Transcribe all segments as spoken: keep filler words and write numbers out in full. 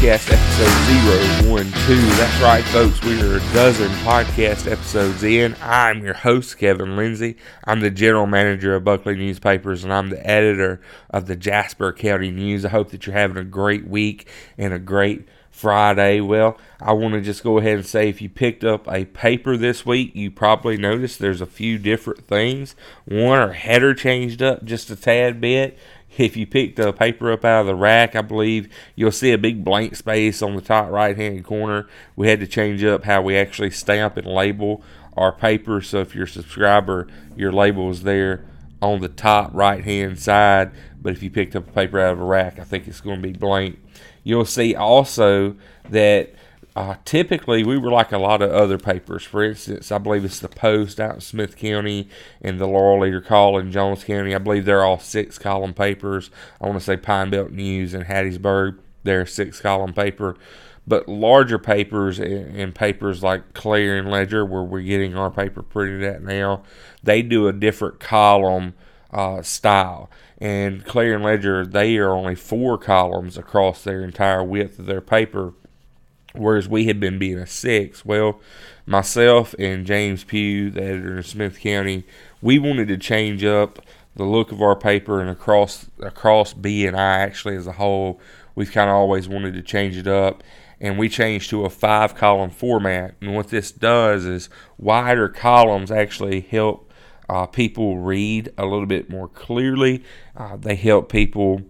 Podcast episode zero one two. That's right, folks. We are a dozen podcast episodes in. I'm your host, Kevin Lindsay. I'm the general manager of Buckley Newspapers, and I'm the editor of the Jasper County News. I hope that you're having a great week and a great Friday. Well, I want to just go ahead and say if you picked up a paper this week, you probably noticed there's a few different things. One, our header changed up just a tad bit. If you picked the paper up out of the rack, I believe you'll see a big blank space on the top right-hand corner. We had to change up how we actually stamp and label our paper. So if you're a subscriber, your label is there on the top right-hand side. But if you picked up a paper out of a rack, I think it's going to be blank. You'll see also that uh, typically we were like a lot of other papers. For instance, I believe it's the Post out in Smith County and the Laurel Leader Call in Jones County. I believe they're all six-column papers. I want to say Pine Belt News in Hattiesburg, they're a six-column paper. But larger papers and, and papers like Clarion Ledger, where we're getting our paper printed at now, they do a different column uh, style. And Clarion Ledger, they are only four columns across their entire width of their paper, whereas we had been being a six. Well, myself and James Pugh, the editor in Smith County, we wanted to change up the look of our paper, and across across B and I actually as a whole, we've kind of always wanted to change it up. And we changed to a five-column format. And what this does is wider columns actually help Uh, people read a little bit more clearly. Uh, they help people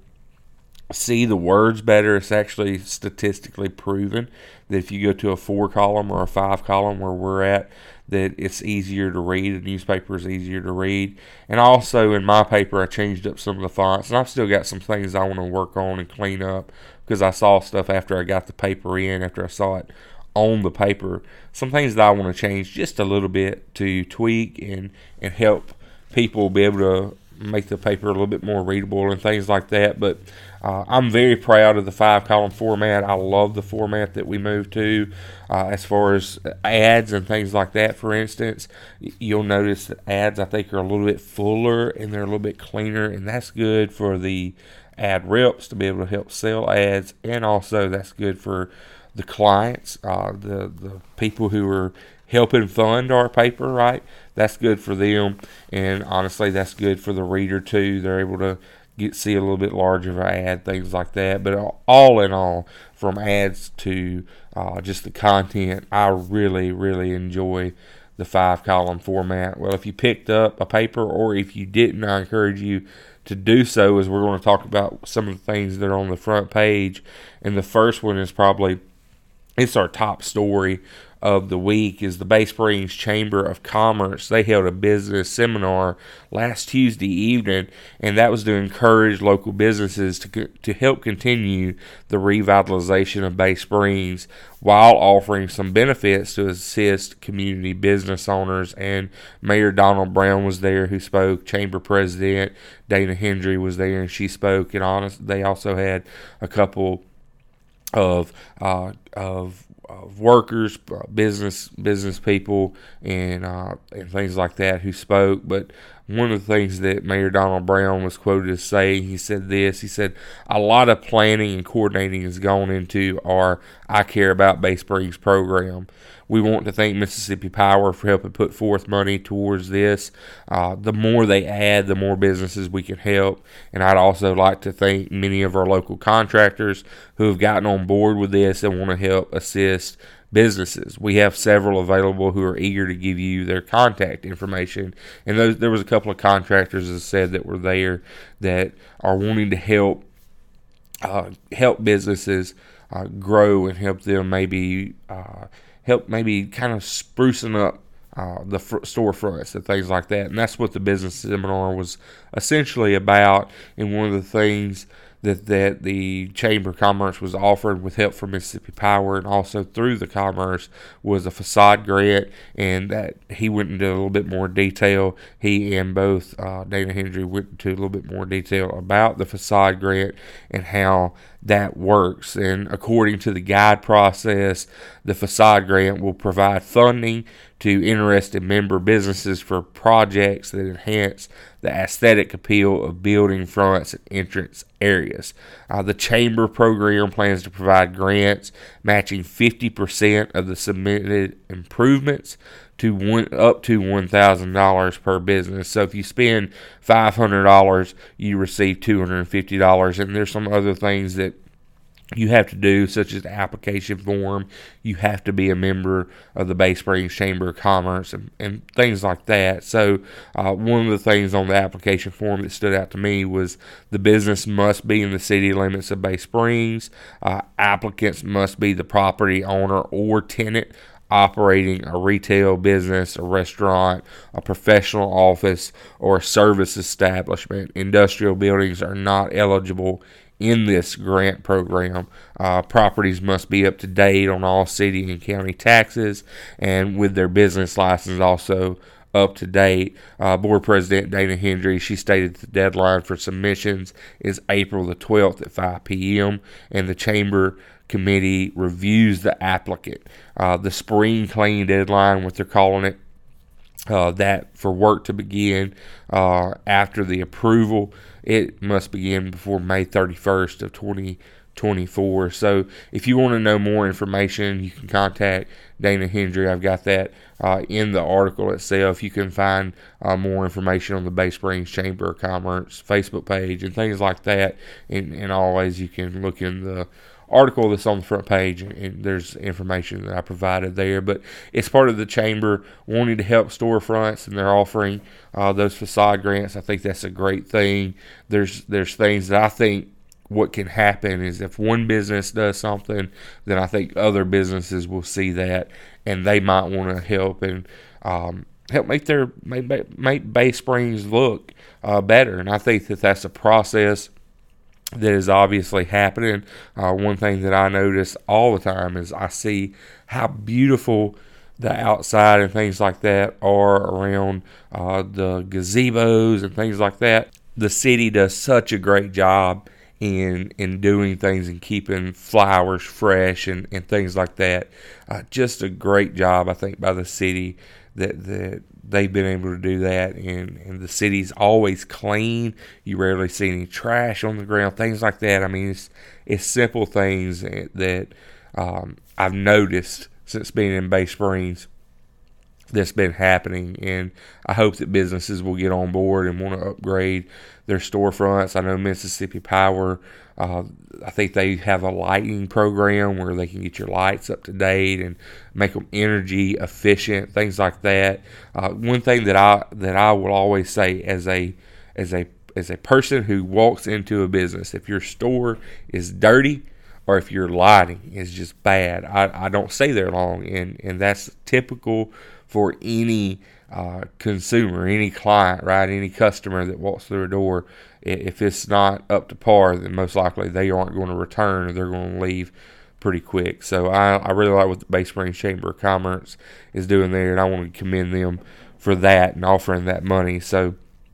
see the words better. It's actually statistically proven that if you go to a four column or a five column where we're at, that it's easier to read. The newspaper is easier to read. And also in my paper, I changed up some of the fonts, and I've still got some things I want to work on and clean up because I saw stuff after I got the paper in, after I saw it on the paper, some things that I want to change just a little bit to tweak and, and help people be able to make the paper a little bit more readable and things like that. But uh, I'm very proud of the five-column format. I love the format that we moved to. Uh, as far as ads and things like that, for instance, you'll notice that ads, I think, are a little bit fuller and they're a little bit cleaner, and that's good for the ad reps to be able to help sell ads, and also that's good for the clients, uh, the the people who are helping fund our paper, right? That's good for them, and honestly, that's good for the reader too. They're able to get see a little bit larger of an ad, things like that. But all in all, from ads to uh, just the content, I really, really enjoy the five-column format. Well, if you picked up a paper, or if you didn't, I encourage you to do so, as we're going to talk about some of the things that are on the front page. And the first one is probably, it's our top story of the week, is the Bay Springs Chamber of Commerce. They held a business seminar last Tuesday evening, and that was to encourage local businesses to to help continue the revitalization of Bay Springs while offering some benefits to assist community business owners. And Mayor Donald Brown was there, who spoke. Chamber President Dana Hendry was there, and she spoke. And honest, they also had a couple of uh, of of workers, business business people, and uh, and things like that who spoke. But one of the things that Mayor Donald Brown was quoted as saying, he said this, he said, "A lot of planning and coordinating has gone into our I Care About Bay Springs program. We want to thank Mississippi Power for helping put forth money towards this. Uh, the more they add, the more businesses we can help. And I'd also like to thank many of our local contractors who have gotten on board with this and want to help assist businesses. We have several available who are eager to give you their contact information." And those, there was a couple of contractors, as I said, that were there that are wanting to help uh, help businesses uh, grow and help them maybe uh, help maybe kind of sprucing up uh, the fr- storefronts and things like that. And that's what the business seminar was essentially about. And one of the things that, that the Chamber of Commerce was offered with help from Mississippi Power and also through the Commerce was a facade grant, and that he went into a little bit more detail. He and both uh, Dana Hendry went into a little bit more detail about the facade grant and how that works. And according to the guide process, the facade grant will provide funding to interested member businesses for projects that enhance the aesthetic appeal of building fronts and entrance areas. Uh, the Chamber program plans to provide grants matching fifty percent of the submitted improvements to one up to one thousand dollars per business. So if you spend five hundred dollars, you receive two hundred fifty dollars. And there's some other things that you have to do, such as the application form. You have to be a member of the Bay Springs Chamber of Commerce and, and things like that. So uh, one of the things on the application form that stood out to me was the business must be in the city limits of Bay Springs. Uh, applicants must be the property owner or tenant operating a retail business, a restaurant, a professional office, or a service establishment. Industrial buildings are not eligible in this grant program. Uh, properties must be up to date on all city and county taxes, and with their business license also up to date. Uh, Board President Dana Hendry, she stated the deadline for submissions is April the twelfth at five p.m., and the Chamber Committee reviews the applicant. Uh, the spring clean deadline, what they're calling it, uh, that for work to begin uh, after the approval, it must begin before May thirty-first of twenty twenty-four. So if you want to know more information, you can contact Dana Hendry. I've got that uh, in the article itself. You can find uh, more information on the Bay Springs Chamber of Commerce Facebook page and things like that. And, and always you can look in the article that's on the front page, and there's information that I provided there. But it's part of the chamber wanting to help storefronts, and they're offering uh, those facade grants. I think that's a great thing. There's there's things that I think what can happen is if one business does something, then I think other businesses will see that, and they might want to help and um, help make their make, make Bay Springs look uh, better. And I think that that's a process that is obviously happening. Uh, one thing that I notice all the time is I see how beautiful the outside and things like that are around uh, the gazebos and things like that. The city does such a great job in in doing things and keeping flowers fresh and, and things like that. Uh, just a great job, I think, by the city that that they've been able to do that, and, and the city's always clean. You rarely see any trash on the ground, things like that. I mean, it's it's simple things that um, I've noticed since being in Bay Springs that's been happening, and I hope that businesses will get on board and want to upgrade their storefronts. I know Mississippi Power, uh, I think they have a lighting program where they can get your lights up to date and make them energy efficient, things like that. Uh, one thing that I that I will always say as a as a as a person who walks into a business, if your store is dirty or if your lighting is just bad, I, I don't stay there long, and, and that's typical for any uh, consumer, any client, right? Any customer that walks through a door. If it's not up to par, then most likely they aren't going to return, or they're going to leave pretty quick. So I, I really like what the Bay Springs Chamber of Commerce is doing there, and I want to commend them for that and offering that money. So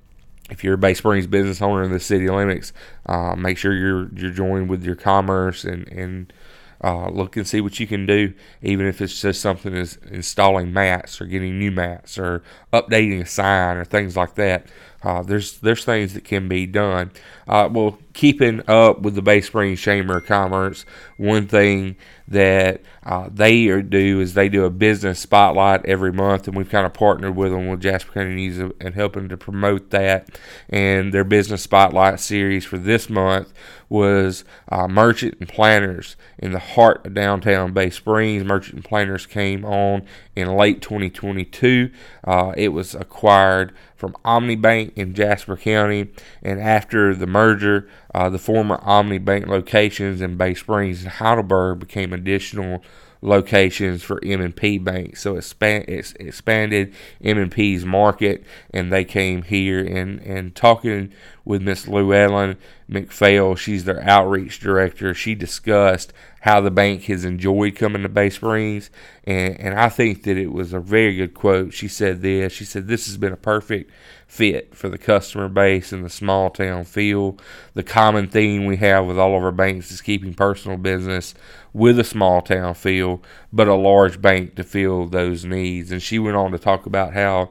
if you're a Bay Springs business owner in the city limits, uh, make sure you're you're joined with your commerce and and uh, look and see what you can do, even if it's just something as installing mats or getting new mats or updating a sign or things like that. Uh, there's there's things that can be done. Uh, well, keeping up with the Bay Springs Chamber of Commerce, one thing that uh, they are do is they do a business spotlight every month, and we've kind of partnered with them with Jasper County News and helping to promote that. And their business spotlight series for this month was uh, Merchant and Planters in the heart of downtown Bay Springs. Merchant and Planters came on in late twenty twenty-two. Uh, it was acquired from OmniBank in Jasper County, and after the merger, uh, the former OmniBank locations in Bay Springs and Heidelberg became additional locations for M and P Bank. So it, span, it expanded M and P's market, and they came here and, and talking with Miss Llewellyn McPhail, she's their outreach director. She discussed how the bank has enjoyed coming to Bay Springs, and, and I think that it was a very good quote. She said this, she said, "This has been a perfect fit for the customer base and the small town feel. The common theme we have with all of our banks is keeping personal business with a small town feel, but a large bank to fill those needs. And she went on to talk about how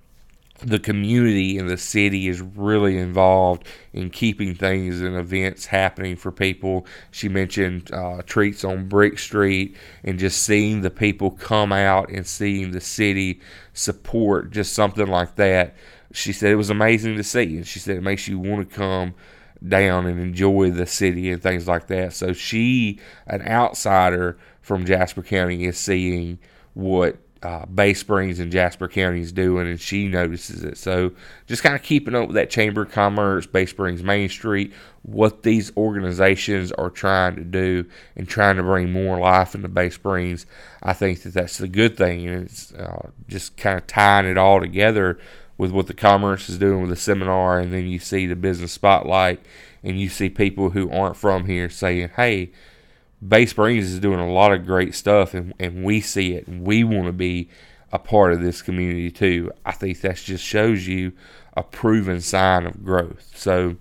the community in the city is really involved in keeping things and events happening for people. She mentioned uh, treats on Brick Street, and just seeing the people come out and seeing the city support just something like that. She said it was amazing to see, and she said it makes you want to come down and enjoy the city and things like that. So she, an outsider from Jasper County, is seeing what Uh, Bay Springs and Jasper County is doing, and she notices it. So just kind of keeping up with that Chamber of Commerce, Bay Springs Main Street, what these organizations are trying to do and trying to bring more life into Bay Springs. I think that that's a good thing, and it's uh, just kind of tying it all together with what the Commerce is doing with the seminar, and then you see the Business Spotlight, and you see people who aren't from here saying, hey, Bay Springs is doing a lot of great stuff, and, and we see it, and we want to be a part of this community too. I think that just shows you a proven sign of growth. So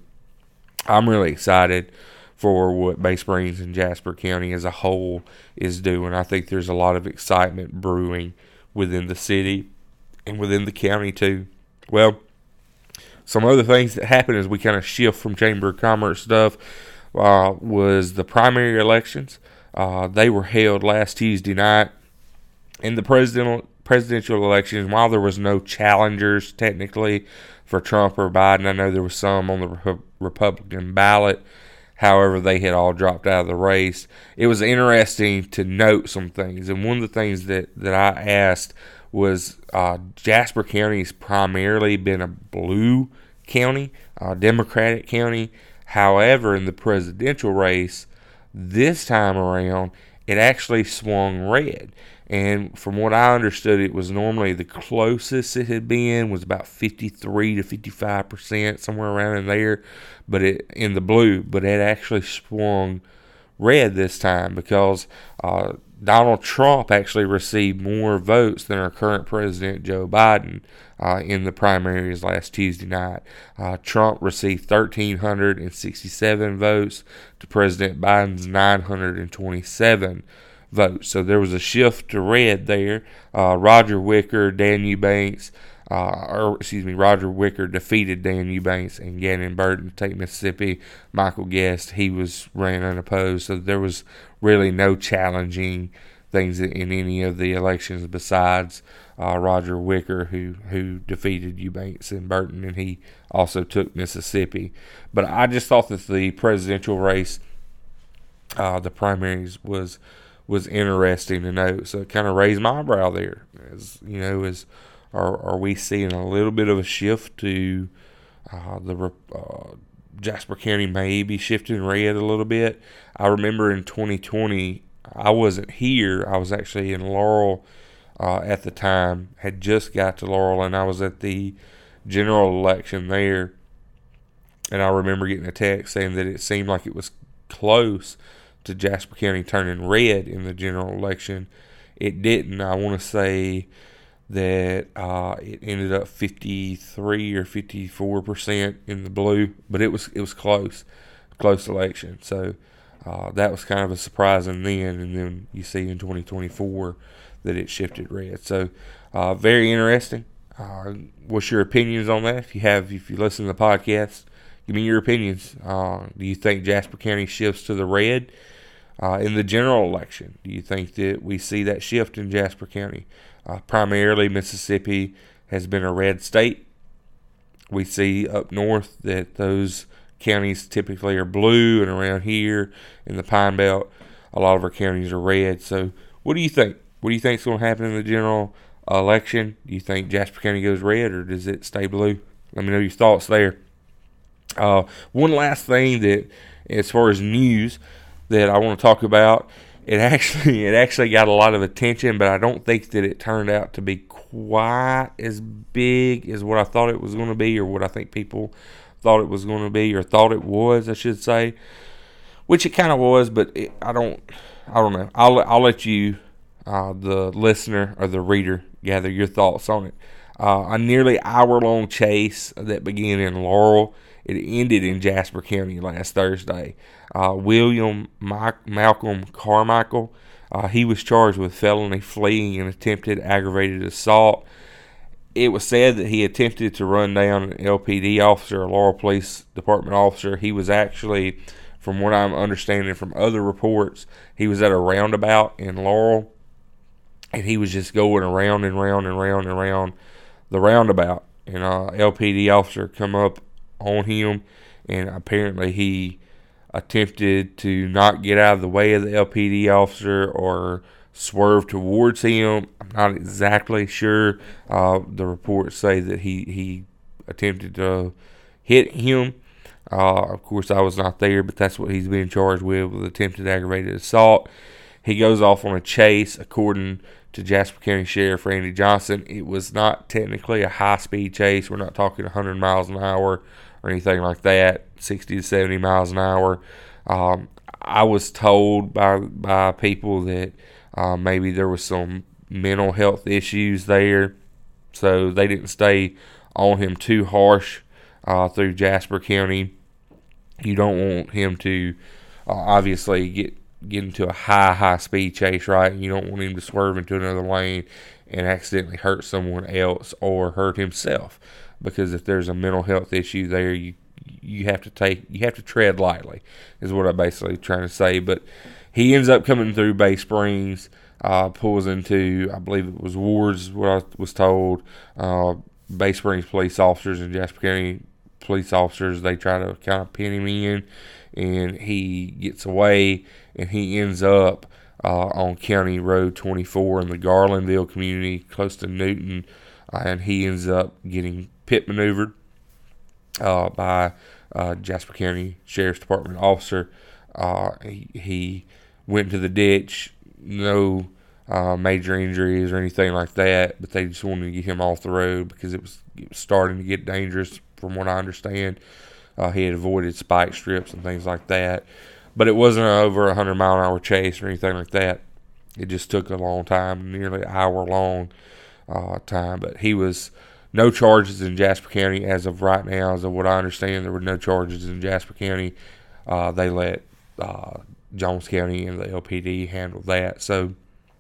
I'm really excited for what Bay Springs and Jasper County as a whole is doing. I think there's a lot of excitement brewing within the city and within the county too. Well, some other things that happen as we kind of shift from Chamber of Commerce stuff Uh, was the primary elections. Uh, they were held last Tuesday night. In the presidential presidential elections, while there was no challengers technically for Trump or Biden, I know there was some on the Re- Republican ballot. However, they had all dropped out of the race. It was interesting to note some things, and one of the things that, that I asked was uh, Jasper County has primarily been a blue county, a Democratic county. However, in the presidential race, this time around, it actually swung red. And from what I understood, it was normally the closest it had been was about fifty-three to fifty-five percent, somewhere around in there, but it in the blue. But it actually swung red this time because uh, Donald Trump actually received more votes than our current president, Joe Biden, uh, in the primaries last Tuesday night. Uh, Trump received one thousand three hundred sixty-seven votes to President Biden's nine hundred twenty-seven votes. So there was a shift to red there. Uh, Roger Wicker, Dan Eubanks, Uh, or excuse me, Roger Wicker defeated Dan Eubanks and Gannon Burton to take Mississippi. Michael Guest, he was ran unopposed, so there was really no challenging things in any of the elections besides uh, Roger Wicker, who who defeated Eubanks and Burton, and he also took Mississippi. But I just thought that the presidential race, uh, the primaries, was was interesting to note. So it kind of raised my eyebrow there, as you know, as Are, are we seeing a little bit of a shift to uh, the uh, Jasper County maybe shifting red a little bit? I remember in twenty twenty, I wasn't here. I was actually in Laurel uh, at the time, had just got to Laurel, and I was at the general election there. And I remember getting a text saying that it seemed like it was close to Jasper County turning red in the general election. It didn't. I want to say that uh, it ended up fifty-three or fifty-four percent in the blue, but it was it was close, close election. So uh, that was kind of a surprising then, and then you see in twenty twenty-four that it shifted red. So uh, very interesting. Uh, what's your opinions on that? If you have, if you listen to the podcast, give me your opinions. Uh, do you think Jasper County shifts to the red uh, in the general election? Do you think that we see that shift in Jasper County? Uh, primarily, Mississippi has been a red state. We see up north that those counties typically are blue, and around here in the Pine Belt, a lot of our counties are red. So what do you think? What do you think is going to happen in the general election? Do you think Jasper County goes red, or does it stay blue? Let me know your thoughts there. Uh, one last thing that, as far as news, that I want to talk about, It actually it actually got a lot of attention, but I don't think that it turned out to be quite as big as what I thought it was going to be, or what I think people thought it was going to be, or thought it was, I should say. Which it kind of was, but it, I don't I don't know. I'll I'll let you, uh, the listener or the reader, gather your thoughts on it. Uh, a nearly hour long chase that began in Laurel It ended in Jasper County last Thursday. Uh, William Mike, Malcolm Carmichael, uh, he was charged with felony fleeing and attempted aggravated assault. It was said that he attempted to run down an L P D officer, a Laurel Police Department officer. He was actually, from what I'm understanding from other reports, he was at a roundabout in Laurel, and he was just going around and round and round and round the roundabout. And uh, L P D officer come up on him, and apparently he attempted to not get out of the way of the L P D officer or swerve towards him. I'm not exactly sure. Uh, the reports say that he, he attempted to hit him. Uh, of course, I was not there, but that's what he's being charged with, with attempted aggravated assault. He goes off on a chase, according to Jasper County Sheriff Randy Johnson. It was not technically a high-speed chase. We're not talking one hundred miles an hour or anything like that, sixty to seventy miles an hour. Um, I was told by by people that uh, maybe there was some mental health issues there, so they didn't stay on him too harsh uh, through Jasper County. You don't want him to uh, obviously get get into a high, high speed chase, right? You don't want him to swerve into another lane and accidentally hurt someone else or hurt himself. Because if there's a mental health issue there, you you have to take you have to tread lightly, is what I'm basically trying to say. But he ends up coming through Bay Springs, uh, pulls into, I believe it was Wards, what I was told. Uh, Bay Springs police officers and Jasper County police officers, they try to kind of pin him in, and he gets away, and he ends up uh, on County Road twenty-four in the Garlandville community, close to Newton, uh, and he ends up getting pit maneuvered uh, by uh, Jasper County Sheriff's Department officer. Uh, he, he went to the ditch, no uh, major injuries or anything like that, but they just wanted to get him off the road because it was, it was starting to get dangerous, from what I understand. Uh, he had avoided spike strips and things like that. But it wasn't an over one hundred mile an hour chase or anything like that. It just took a long time, nearly an hour long uh, time. But he was no charges in Jasper County as of right now. As of what I understand, there were no charges in Jasper County. Uh, they let uh, Jones County and the L P D handle that. So,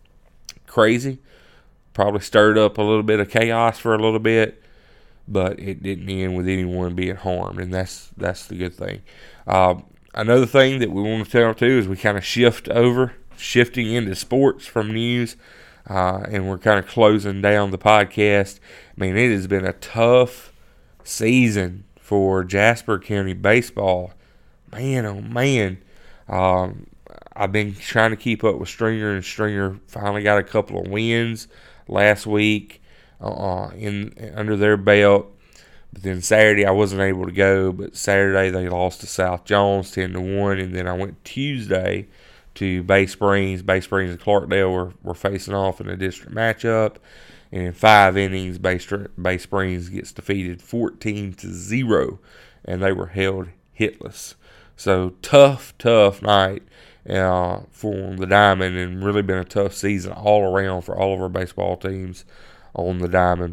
crazy. Probably stirred up a little bit of chaos for a little bit, but it didn't end with anyone being harmed, and that's that's the good thing. Uh, another thing that we want to tell too is we kind of shift over, shifting into sports from news, uh, and we're kind of closing down the podcast. I mean, it has been a tough season for Jasper County baseball. Man, oh man. Um, I've been trying to keep up with Stringer, and Stringer finally got a couple of wins last week uh, in under their belt. But then Saturday I wasn't able to go, but Saturday they lost to South Jones ten to one, and then I went Tuesday to Bay Springs. Bay Springs and Clarkdale were, were facing off in a district matchup, and in five innings, Bay, Bay Springs gets defeated fourteen to zero, and they were held hitless. So tough, tough night uh, for the Diamond, and really been a tough season all around for all of our baseball teams on the Diamond.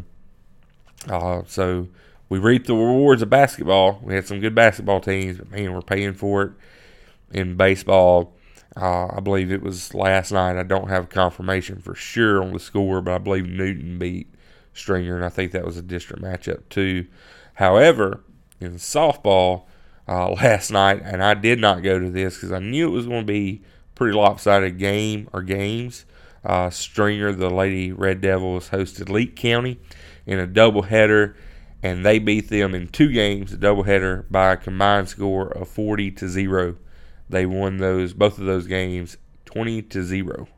Uh, so we reaped the rewards of basketball. We had some good basketball teams, but man, we're paying for it in baseball. Uh, I believe it was last night. I don't have confirmation for sure on the score, but I believe Newton beat Stringer, and I think that was a district matchup too. However, in softball uh, last night, and I did not go to this because I knew it was going to be a pretty lopsided game or games. Uh, Stringer, the Lady Red Devils, hosted Leake County in a doubleheader, and they beat them in two games, a doubleheader, by a combined score of forty to zero. They won those both of those games twenty to zero.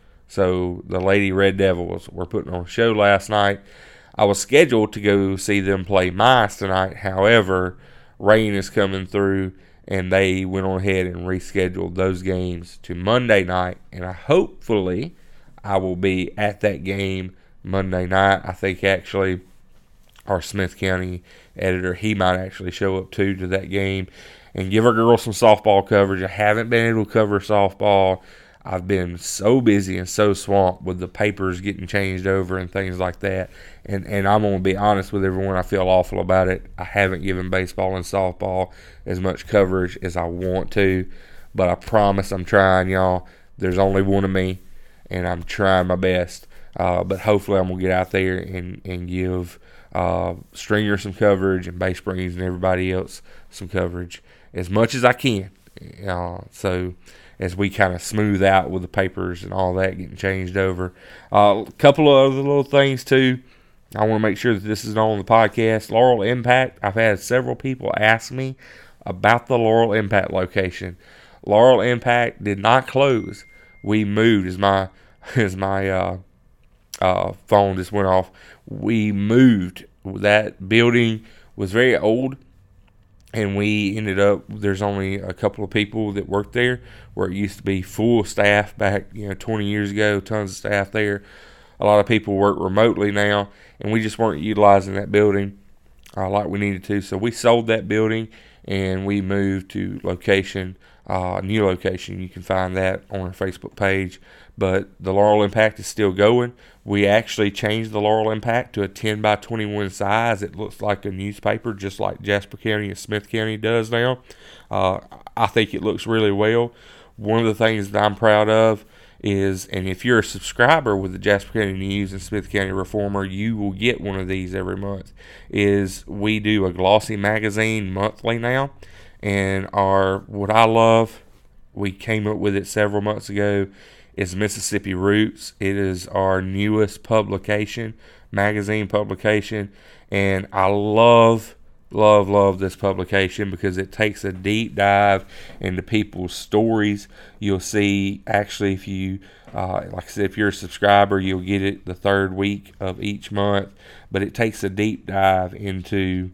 So the Lady Red Devils were putting on a show last night. I was scheduled to go see them play Mice tonight. However, rain is coming through, and they went on ahead and rescheduled those games to Monday night. And I hopefully I will be at that game Monday night. I think actually our Smith County editor, he might actually show up too to that game and give our girls some softball coverage. I haven't been able to cover softball. I've been so busy and so swamped with the papers getting changed over and things like that. And, and I'm going to be honest with everyone, I feel awful about it. I haven't given baseball and softball as much coverage as I want to, but I promise I'm trying, y'all. There's only one of me, and I'm trying my best. Uh, but hopefully I'm going to get out there and, and give uh, Stringer some coverage and Bay Springs and everybody else some coverage as much as I can. Uh, so as we kind of smooth out with the papers and all that getting changed over. Uh, a couple of other little things, too. I want to make sure that this is on the podcast. Laurel Impact. I've had several people ask me about the Laurel Impact location. Laurel Impact did not close. We moved. As my as my uh, uh, phone just went off. We moved. That building was very old, and we ended up. There's only a couple of people that worked there, where it used to be full staff back, you know, twenty years ago. Tons of staff there. A lot of people work remotely now, and we just weren't utilizing that building uh, like we needed to. So we sold that building, and we moved to location, uh, new location. You can find that on our Facebook page. But the Laurel Impact is still going. We actually changed the Laurel Impact to a ten by twenty-one size. It looks like a newspaper, just like Jasper County and Smith County does now. Uh, I think it looks really well. One of the things that I'm proud of is, and if you're a subscriber with the Jasper County News and Smith County Reformer, you will get one of these every month, is we do a glossy magazine monthly now. And our, what I love, we came up with it several months ago, is Mississippi Roots. It is our newest publication, magazine publication, and I love Love, love this publication because it takes a deep dive into people's stories. You'll see, actually, if you, uh, like I said, if you're a subscriber, you'll get it the third week of each month. But it takes a deep dive into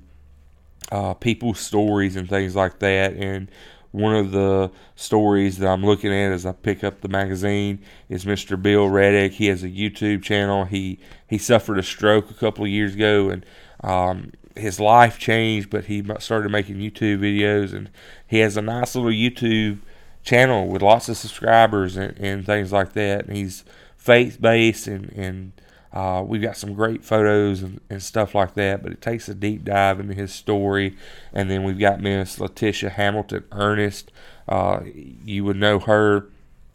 uh, people's stories and things like that. And one of the stories that I'm looking at as I pick up the magazine is Mister Bill Reddick. He has a YouTube channel. He he suffered a stroke a couple of years ago, and um, his life changed, but he started making YouTube videos, and he has a nice little YouTube channel with lots of subscribers and, and things like that. And he's faith-based, and, and uh, we've got some great photos and, and stuff like that, but it takes a deep dive into his story. And then we've got Miss Letitia Hamilton Ernest. Uh, you would know her.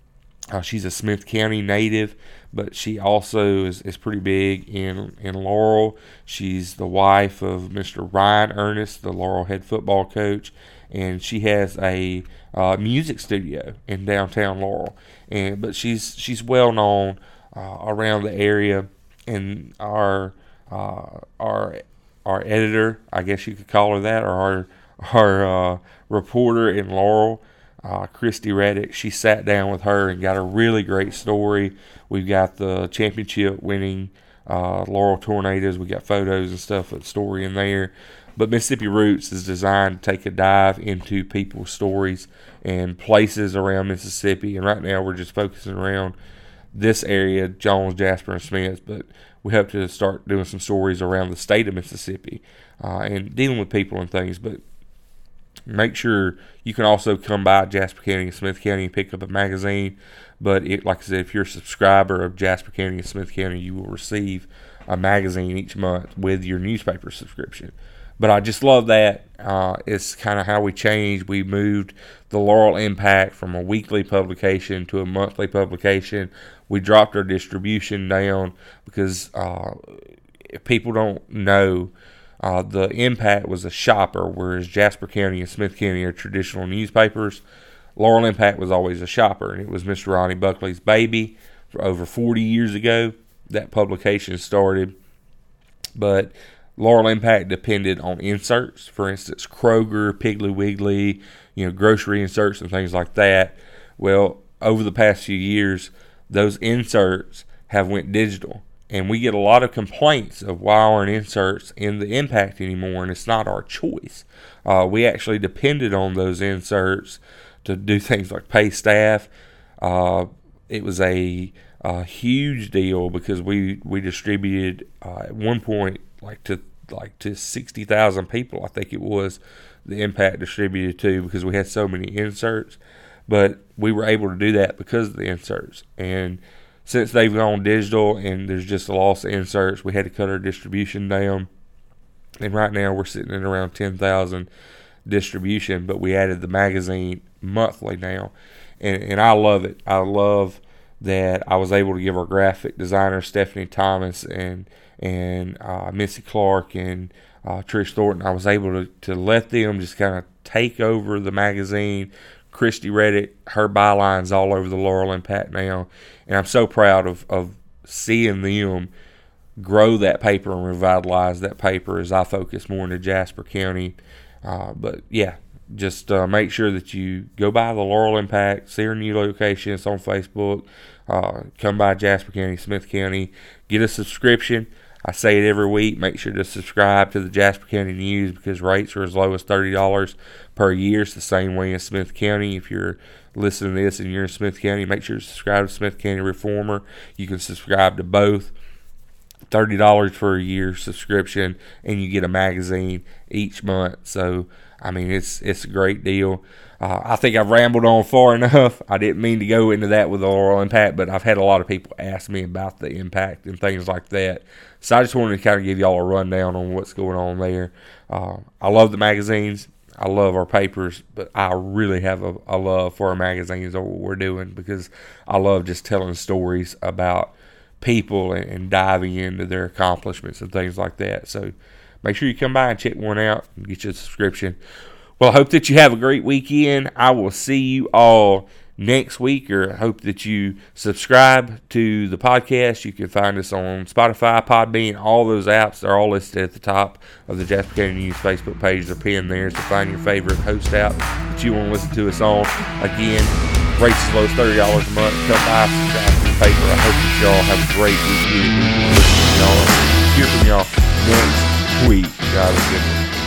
Uh, she's a Smith County native, but she also is, is pretty big in, in Laurel. She's the wife of Mister Ryan Ernest, the Laurel head football coach, and she has a uh, music studio in downtown Laurel. And but she's she's well known uh, around the area. And our uh, our our editor, I guess you could call her that, or our our uh, reporter in Laurel, Uh, Christy Reddick, she sat down with her and got a really great story. We've got the championship winning uh, Laurel Tornadoes. We got photos and stuff with the story in there. But Mississippi Roots is designed to take a dive into people's stories and places around Mississippi. And right now we're just focusing around this area, Jones, Jasper, and Smith. But we hope to start doing some stories around the state of Mississippi uh, and dealing with people and things. But make sure you can also come by Jasper County and Smith County and pick up a magazine. But it, like I said, if you're a subscriber of Jasper County and Smith County, you will receive a magazine each month with your newspaper subscription. But I just love that. Uh, it's kind of how we changed. We moved the Laurel Impact from a weekly publication to a monthly publication. We dropped our distribution down because uh, if people don't know, Uh, the Impact was a shopper, whereas Jasper County and Smith County are traditional newspapers. Laurel Impact was always a shopper, and it was Mister Ronnie Buckley's baby. For over forty years ago, that publication started. But Laurel Impact depended on inserts. For instance, Kroger, Piggly Wiggly, you know, grocery inserts and things like that. Well, over the past few years, those inserts have went digital. And we get a lot of complaints of why aren't inserts in the Impact anymore, and it's not our choice. Uh, we actually depended on those inserts to do things like pay staff. Uh, it was a, a huge deal because we we distributed uh, at one point like to like to sixty thousand people, I think it was, the Impact distributed to, because we had so many inserts. but we were able to do that because of the inserts. And since they've gone digital and there's just a loss of inserts, we had to cut our distribution down. And right now we're sitting at around ten thousand distribution, but we added the magazine monthly now. And, and I love it. I love that I was able to give our graphic designer, Stephanie Thomas, and and uh, Missy Clark, and uh, Trish Thornton, I was able to, to let them just kind of take over the magazine. Christy Reddick, her byline's all over the Laurel Impact now. And I'm so proud of, of seeing them grow that paper and revitalize that paper as I focus more into Jasper County. Uh, but, yeah, just uh, make sure that you go by the Laurel Impact, see our new location. It's on Facebook. Uh, come by Jasper County, Smith County. Get a subscription. I say it every week. Make sure to subscribe to the Jasper County News because rates are as low as thirty dollars per year. It's the same way in Smith County. If you're listening to this and you're in Smith County, make sure to subscribe to Smith County Reformer. You can subscribe to both. thirty dollars for a year subscription, and you get a magazine each month. So, I mean, it's it's a great deal. Uh, I think I've rambled on far enough. I didn't mean to go into that with the Laurel Impact, but I've had a lot of people ask me about the impact and things like that. So I just wanted to kind of give y'all a rundown on what's going on there. Uh, I love the magazines. I love our papers, but I really have a, a love for our magazines or what we're doing because I love just telling stories about people and, and diving into their accomplishments and things like that. So make sure you come by and check one out and get your subscription. Well, I hope that you have a great weekend. I will see you all next week, or I hope that you subscribe to the podcast. You can find us on Spotify, Podbean, all those apps. They're all listed at the top of the Jasper County News Facebook page. They're pinned there, so find your favorite host app that you want to listen to us on. Again, rates as low as thirty dollars a month. Come by, subscribe to the paper. I hope that y'all have a great weekend. Listen to y'all. Hear from y'all next week. God is good.